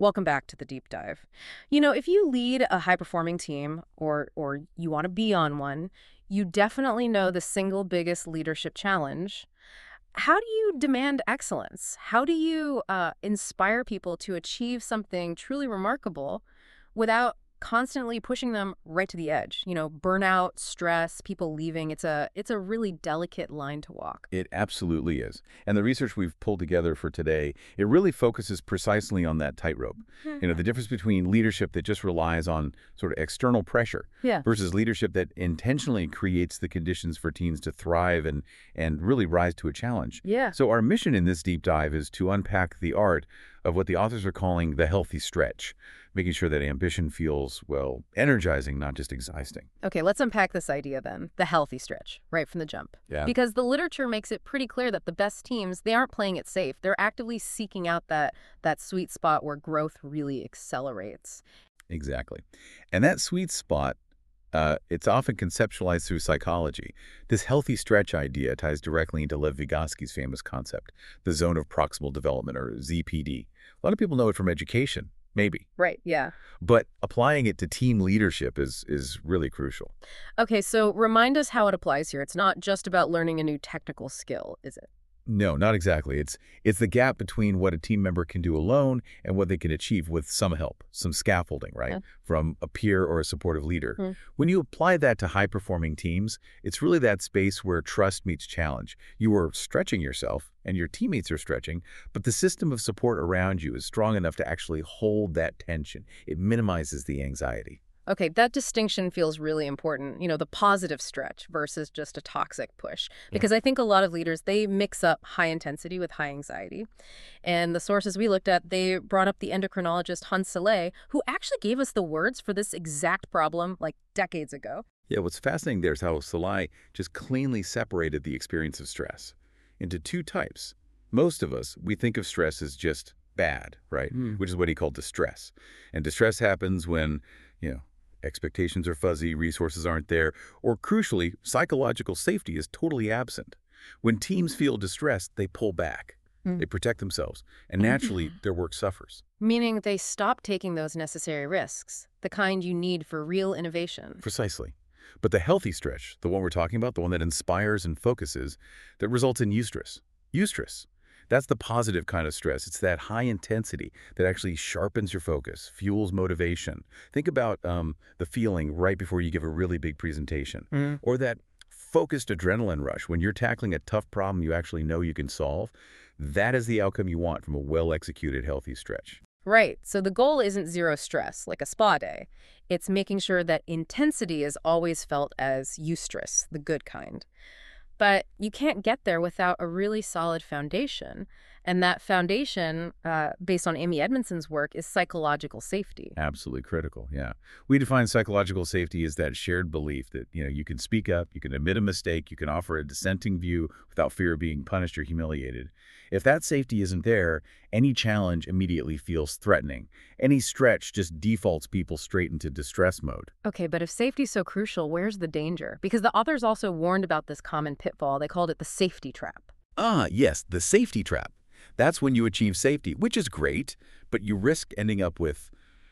Welcome back to the deep dive. You know, if you lead a high-performing team or you want to be on one, you definitely know the single biggest leadership challenge. How do you demand excellence? How do you inspire people to achieve something truly remarkable without constantly pushing them right to the edge? You know, burnout, stress, people leaving. It's a really delicate line to walk. It absolutely is. And the research we've pulled together for today, it really focuses precisely on that tightrope. The difference between leadership that just relies on sort of external pressure Yeah. versus leadership that intentionally creates the conditions for teams to thrive and really rise to a challenge. Yeah. So our mission in this deep dive is to unpack the art of what the authors are calling the healthy stretch, making sure that ambition feels, well, energizing, not just exhausting. Okay, let's unpack this idea then, the healthy stretch, right from the jump. Yeah. Because the literature makes it pretty clear that the best teams, they aren't playing it safe. They're actively seeking out that sweet spot where growth really accelerates. Exactly. And that sweet spot, it's often conceptualized through psychology. This healthy stretch idea ties directly into Lev Vygotsky's famous concept, the zone of proximal development, or ZPD. A lot of people know it from education, maybe, Right, yeah. but applying it to team leadership is really crucial. Okay, so remind us how it applies here. It's not just about learning a new technical skill, is it? No, not exactly. It's the gap between what a team member can do alone and what they can achieve with some help, some scaffolding, right, Yeah. from a peer or a supportive leader. Hmm. When you apply that to high-performing teams, it's really that space where trust meets challenge. You are stretching yourself, and your teammates are stretching, but the system of support around you is strong enough to actually hold that tension. It minimizes the anxiety. Okay, that distinction feels really important, you know, the positive stretch versus just a toxic push. Because I think a lot of leaders, they mix up high intensity with high anxiety. And the sources we looked at, they brought up the endocrinologist Hans Selye, who actually gave us the words for this exact problem like decades ago. Yeah, what's fascinating there is how Salai just cleanly separated the experience of stress into two types. Most of us, we think of stress as just bad, right? Which is what he called distress. And distress happens when, you know, expectations are fuzzy, resources aren't there, or crucially, psychological safety is totally absent. When teams feel distressed, they pull back. Mm. They protect themselves, and naturally, their work suffers. Meaning they stop taking those necessary risks, the kind you need for real innovation. Precisely. But the healthy stretch, the one we're talking about, the one that inspires and focuses, that results in eustress. Eustress. That's the positive kind of stress. It's that high intensity that actually sharpens your focus, fuels motivation. Think about the feeling right before you give a really big presentation, or that focused adrenaline rush when you're tackling a tough problem you actually know you can solve. That is the outcome you want from a well-executed healthy stretch. Right. So the goal isn't zero stress, like a spa day. It's making sure that intensity is always felt as eustress, the good kind. But you can't get there without a really solid foundation. And that foundation, based on Amy Edmondson's work, is psychological safety. Absolutely critical, yeah. We define psychological safety as that shared belief that, you can speak up, you can admit a mistake, you can offer a dissenting view without fear of being punished or humiliated. If that safety isn't there, any challenge immediately feels threatening. Any stretch just defaults people straight into distress mode. Okay, but if safety's so crucial, where's the danger? Because the authors also warned about this common pitfall. They called it the safety trap. Ah, yes, the safety trap. That's when you achieve safety, which is great, but you risk ending up with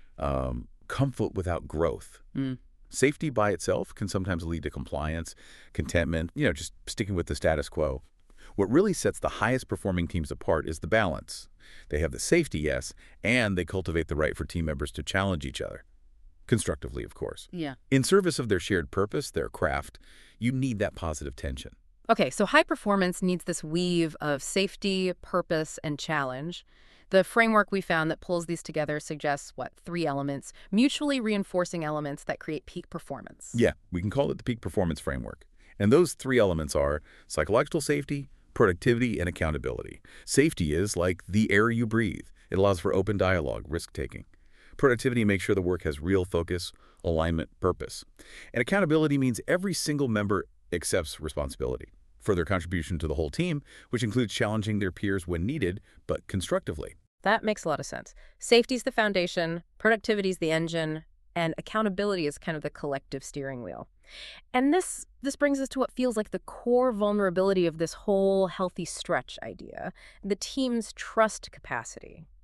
comfort without growth. Safety by itself can sometimes lead to compliance, contentment, just sticking with the status quo. What really sets the highest performing teams apart is the balance. They have the safety, yes, and they cultivate the right for team members to challenge each other. Constructively, of course. Yeah. In service of their shared purpose, their craft, you need that positive tension. Okay, so high performance needs this weave of safety, purpose, and challenge. The framework we found that pulls these together suggests, three elements, mutually reinforcing elements that create peak performance. Yeah, we can call it the peak performance framework. And those three elements are psychological safety, productivity, and accountability. Safety is like the air you breathe. It allows for open dialogue, risk-taking. Productivity makes sure the work has real focus, alignment, purpose. And accountability means every single member accepts responsibility for their contribution to the whole team, which includes challenging their peers when needed, but constructively. That makes a lot of sense. Safety's the foundation, productivity's the engine, and accountability is kind of the collective steering wheel. And this brings us to what feels like the core vulnerability of this whole healthy stretch idea, the team's trust capacity.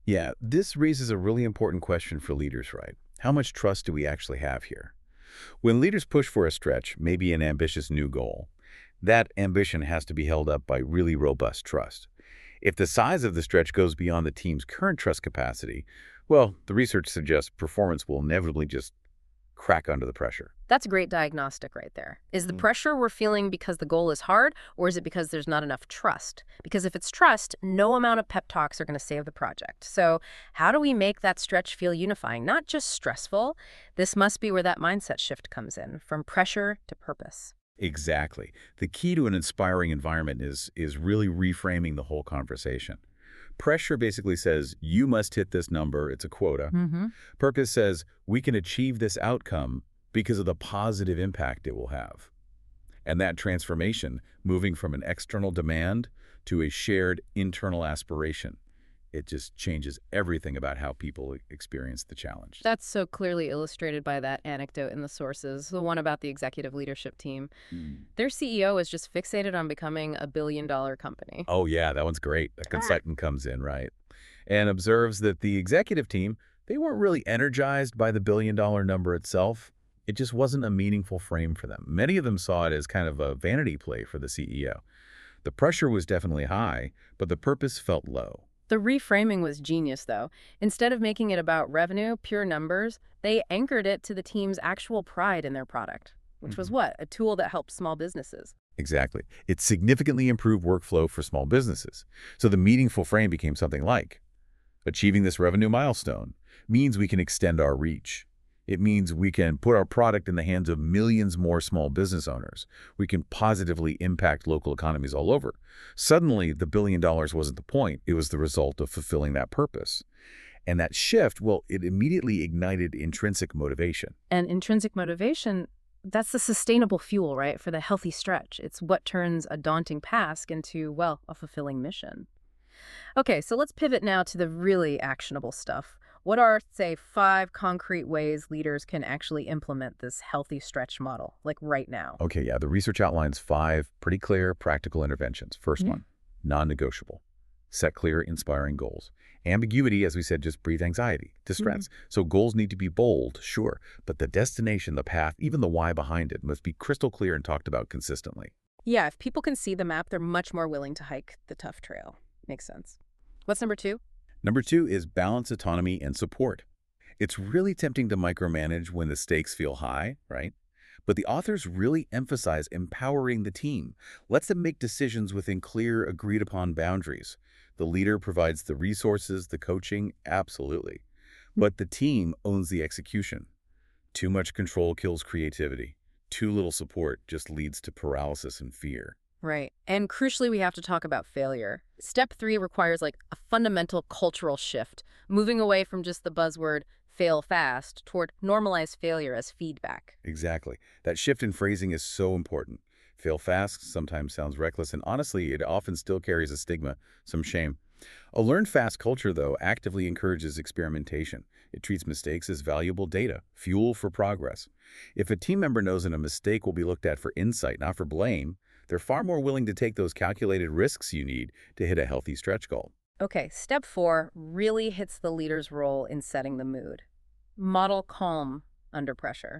Yeah, this raises a really important question for leaders, right? How much trust do we actually have here? When leaders push for a stretch, maybe an ambitious new goal, that ambition has to be held up by really robust trust. If the size of the stretch goes beyond the team's current trust capacity, well, the research suggests performance will inevitably just crack under the pressure. That's a great diagnostic right there. Is the pressure we're feeling because the goal is hard, or is it because there's not enough trust? Because if it's trust, no amount of pep talks are going to save the project. So how do we make that stretch feel unifying, not just stressful? This must be where that mindset shift comes in, from pressure to purpose. Exactly. The key to an inspiring environment is really reframing the whole conversation. Pressure basically says, you must hit this number, it's a quota. Mm-hmm. Purpose says, we can achieve this outcome because of the positive impact it will have. And that transformation, moving from an external demand to a shared internal aspiration, it just changes everything about how people experience the challenge. That's so clearly illustrated by that anecdote in the sources, the one about the executive leadership team. Mm. Their CEO is just fixated on becoming a billion-dollar company. Oh, yeah, that one's great. A consultant comes in, right, and observes that the executive team, they weren't really energized by the billion-dollar number itself. It just wasn't a meaningful frame for them. Many of them saw it as kind of a vanity play for the CEO. The pressure was definitely high, but the purpose felt low. The reframing was genius, though. Instead of making it about revenue, pure numbers, they anchored it to the team's actual pride in their product, which was what? A tool that helped small businesses. Exactly. It significantly improved workflow for small businesses. So the meaningful frame became something like, achieving this revenue milestone means we can extend our reach. It means we can put our product in the hands of millions more small business owners. We can positively impact local economies all over. Suddenly, the $1 billion wasn't the point. It was the result of fulfilling that purpose. And that shift, well, it immediately ignited intrinsic motivation. And intrinsic motivation, that's the sustainable fuel, right, for the healthy stretch. It's what turns a daunting task into, well, a fulfilling mission. Okay, so let's pivot now to the really actionable stuff. What are, say, 5 concrete ways leaders can actually implement this healthy stretch model, like right now? Okay, yeah, the research outlines 5 pretty clear practical interventions. First Yeah. one, non-negotiable. Set clear, inspiring goals. Ambiguity, as we said, just breeds anxiety, distress. So goals need to be bold, sure, but the destination, the path, even the why behind it must be crystal clear and talked about consistently. Yeah, if people can see the map, they're much more willing to hike the tough trail. Makes sense. What's number 2? Number 2 is balance autonomy and support. It's really tempting to micromanage when the stakes feel high, right? But the authors really emphasize empowering the team, lets them make decisions within clear, agreed-upon boundaries. The leader provides the resources, the coaching, absolutely. But the team owns the execution. Too much control kills creativity. Too little support just leads to paralysis and fear. Right. And crucially, we have to talk about failure. Step 3 requires like a fundamental cultural shift, moving away from just the buzzword fail fast toward normalized failure as feedback. Exactly. That shift in phrasing is so important. Fail fast sometimes sounds reckless, and honestly, it often still carries a stigma, some shame. A learn fast culture, though, actively encourages experimentation. It treats mistakes as valuable data, fuel for progress. If a team member knows that a mistake will be looked at for insight, not for blame, they're far more willing to take those calculated risks you need to hit a healthy stretch goal. Okay, step 4 really hits the leader's role in setting the mood. Model calm under pressure.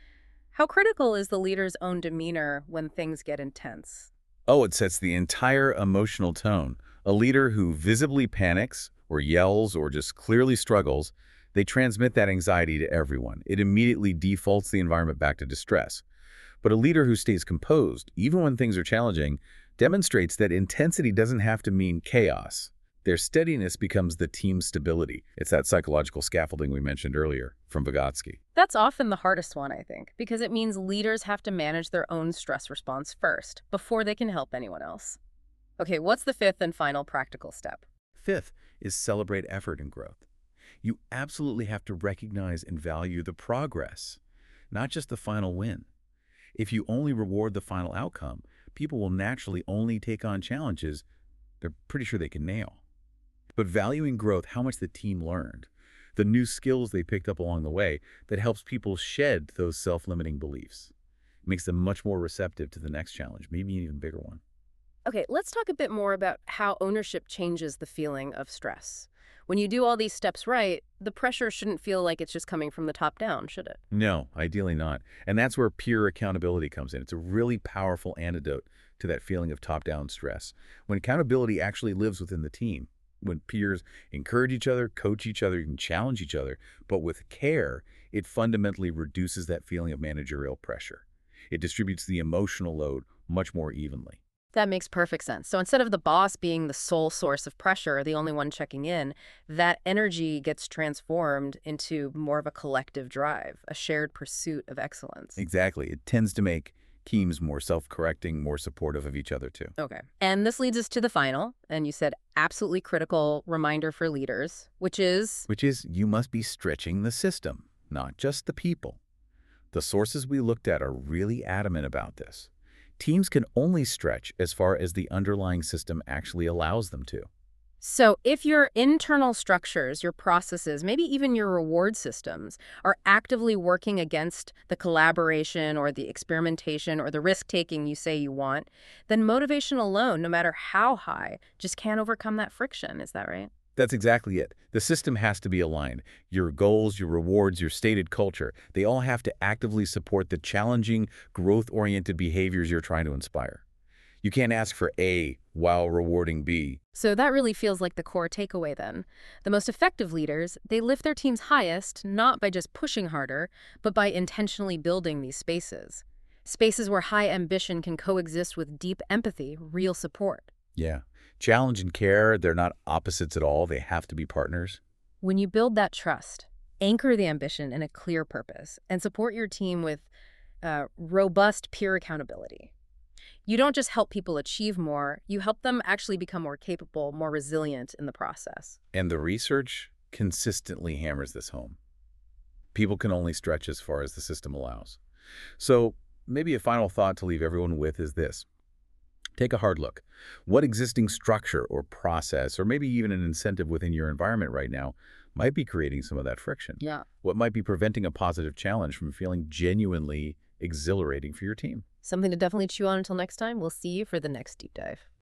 How critical is the leader's own demeanor when things get intense? Oh, it sets the entire emotional tone. A leader who visibly panics or yells or just clearly struggles, they transmit that anxiety to everyone. It immediately defaults the environment back to distress. But a leader who stays composed, even when things are challenging, demonstrates that intensity doesn't have to mean chaos. Their steadiness becomes the team's stability. It's that psychological scaffolding we mentioned earlier from Vygotsky. That's often the hardest one, I think, because it means leaders have to manage their own stress response first, before they can help anyone else. Okay, what's the 5th and final practical step? 5th is celebrate effort and growth. You absolutely have to recognize and value the progress, not just the final win. If you only reward the final outcome, people will naturally only take on challenges they're pretty sure they can nail. But valuing growth, how much the team learned, the new skills they picked up along the way, that helps people shed those self-limiting beliefs. It makes them much more receptive to the next challenge, maybe an even bigger one. Okay, let's talk a bit more about how ownership changes the feeling of stress. When you do all these steps right, the pressure shouldn't feel like it's just coming from the top down, should it? No, ideally not. And that's where peer accountability comes in. It's a really powerful antidote to that feeling of top-down stress. When accountability actually lives within the team, when peers encourage each other, coach each other, and challenge each other, but with care, it fundamentally reduces that feeling of managerial pressure. It distributes the emotional load much more evenly. That makes perfect sense. So instead of the boss being the sole source of pressure, the only one checking in, that energy gets transformed into more of a collective drive, a shared pursuit of excellence. Exactly. It tends to make teams more self-correcting, more supportive of each other too. Okay. And this leads us to the final, and you said absolutely critical reminder for leaders, which is Which is, you must be stretching the system, not just the people. The sources we looked at are really adamant about this. Teams can only stretch as far as the underlying system actually allows them to. so if your internal structures, your processes, maybe even your reward systems are actively working against the collaboration or the experimentation or the risk-taking you say you want, then motivation alone, no matter how high, just can't overcome that friction. Is that right? That's exactly it. The system has to be aligned. Your goals, your rewards, your stated culture, they all have to actively support the challenging, growth-oriented behaviors you're trying to inspire. You can't ask for A while rewarding B. So that really feels like the core takeaway then. The most effective leaders, they lift their team's highest not by just pushing harder, but by intentionally building these spaces. Spaces where high ambition can coexist with deep empathy, real support. Yeah. Challenge and care, they're not opposites at all. They have to be partners. When you build that trust, anchor the ambition in a clear purpose, and support your team with robust peer accountability. You don't just help people achieve more, you help them actually become more capable, more resilient in the process. And the research consistently hammers this home. People can only stretch as far as the system allows. So maybe a final thought to leave everyone with is this. Take a hard look. What existing structure or process, or maybe even an incentive within your environment right now, might be creating some of that friction? Yeah. What might be preventing a positive challenge from feeling genuinely exhilarating for your team? Something to definitely chew on until next time. We'll see you for the next deep dive.